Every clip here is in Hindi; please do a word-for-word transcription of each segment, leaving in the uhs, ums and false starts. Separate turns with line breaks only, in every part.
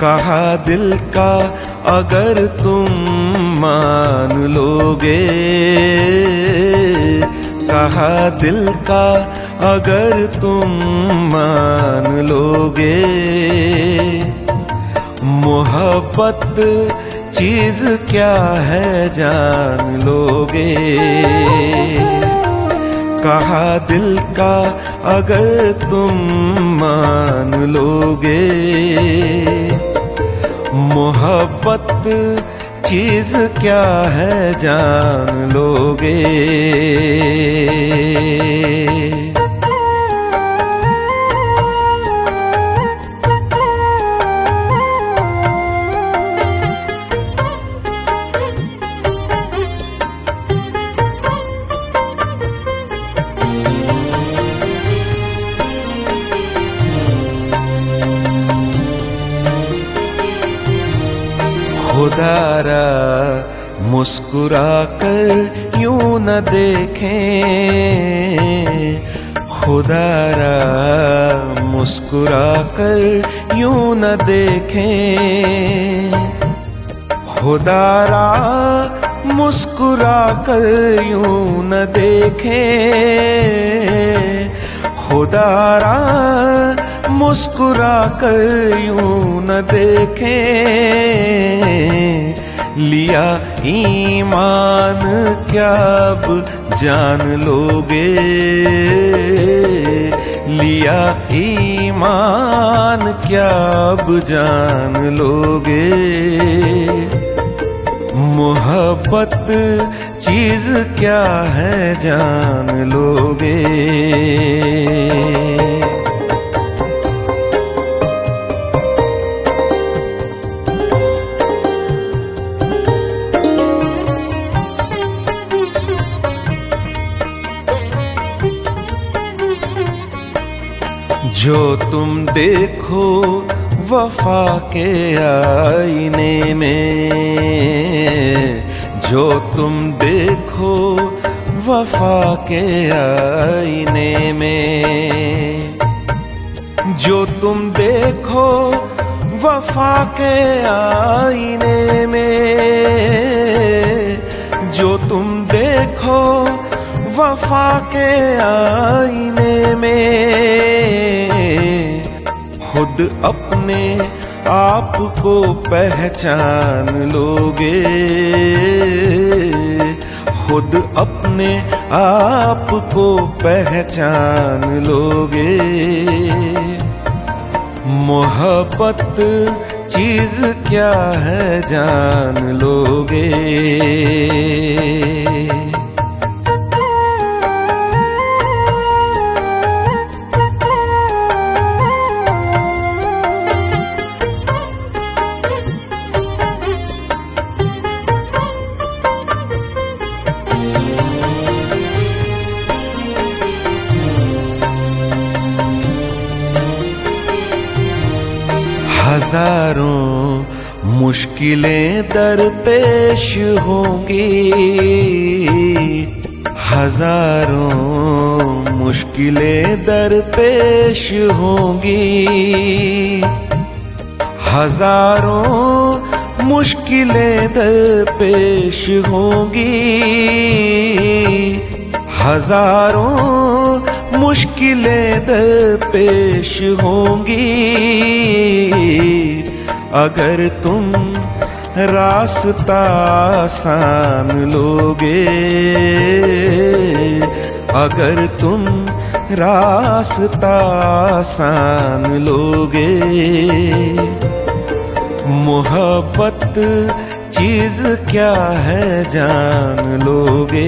कहा दिल का अगर तुम मान लोगे, कहा दिल का अगर तुम मान लोगे, मोहब्बत चीज क्या है जान लोगे। कहा दिल का अगर तुम मान लोगे, मोहब्बत चीज क्या है जान लोगे। खुदारा मुस्कुरा कर यूं न देखें, खुदारा मुस्कुरा कर यूं न देखें, खुदारा मुस्कुरा कर यूं न देखें, खुदारा मुस्कुरा कर यूं न देखें, लिया ईमान क्या अब जान लोगे, लिया ईमान क्या अब जान लोगे। मोहब्बत चीज क्या है जान लोगे। जो तुम देखो वफा के आईने में, जो तुम देखो वफा के आईने में, जो तुम देखो वफा के आईने में, जो तुम देखो वफा के आईने में, खुद अपने आप को पहचान लोगे, खुद अपने आप को पहचान लोगे। मोहब्बत चीज क्या है जान लोगे। हजारों मुश्किलें दरपेश होंगी, हजारों मुश्किलें दरपेश होंगी, हजारों मुश्किलें दरपेश होंगी, हजारों मुश्किलें दरपेश होंगी। अगर तुम रास्ता आसान लोगे, अगर तुम रास्ता आसान लोगे, मोहब्बत चीज क्या है जान लोगे।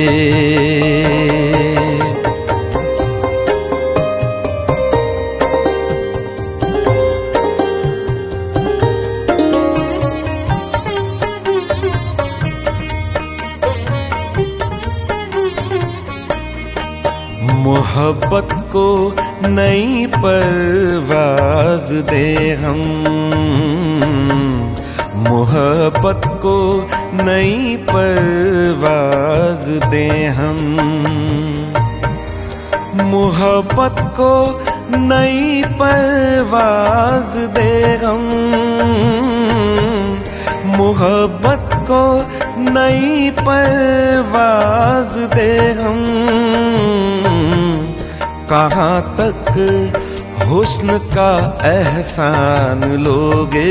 मोहब्बत को नई परवाज दे हम, मोहब्बत को नई परवाज दे हम, मोहब्बत को नई परवाज दे हम, मोहब्बत को नई परवाज दे हम, कहाँ तक हुस्न का एहसान लोगे,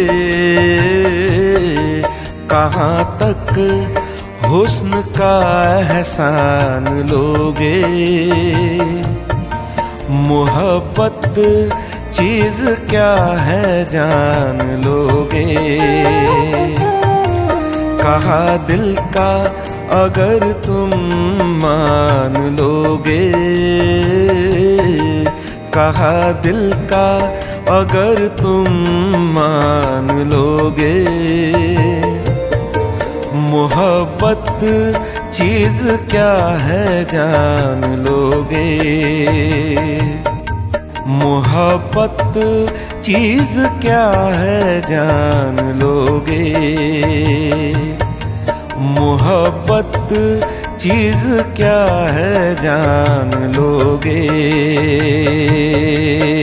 कहाँ तक हुस्न का एहसान लोगे। मोहब्बत चीज क्या है जान लोगे, कहा दिल का अगर तुम मान लोगे, कहा दिल का अगर तुम मान लोगे। मोहब्बत चीज क्या है जान लोगे, मोहब्बत चीज क्या है जान लोगे, मोहब्बत चीज क्या है जान लोगे।